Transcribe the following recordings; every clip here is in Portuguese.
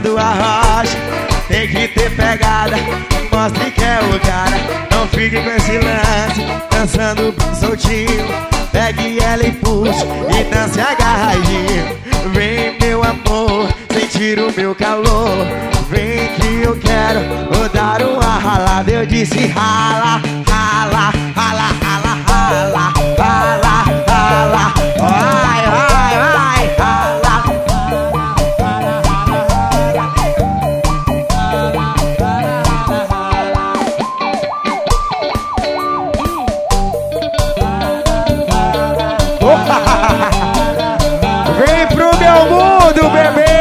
dançando a rocha. Tem que ter pegada, mostre que é o cara. Não fique com esse lance, dançando soltinho. Pegue ela e puxe e dance agarradinho. Vem meu amor, sentir o meu calor. Vem que eu quero dar uma ralada. Eu disse rala, rala, rala, rala, rala, rala, rala. Vai, vai, vai, rala. Vem pro meu mundo, bebê.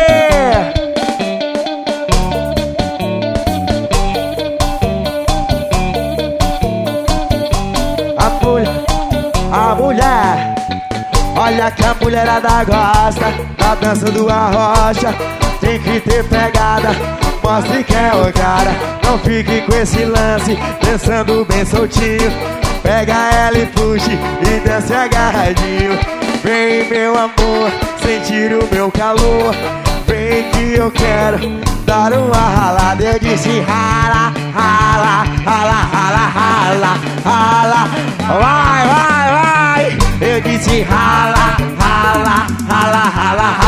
A mulher, olha que a mulherada gosta da dança do arrocha. Tem que ter pegada, mostre que é o cara. Não fique com esse lance, dançando bem soltinho. Pega ela e puxe e dance agarradinho. Vem meu amor, sentir o meu calor. Vem que eu quero dar uma ralada. Eu disse rala, rala, rala, rala, rala, rala. Vai, vai, vai. Eu disse rala, rala, rala, rala,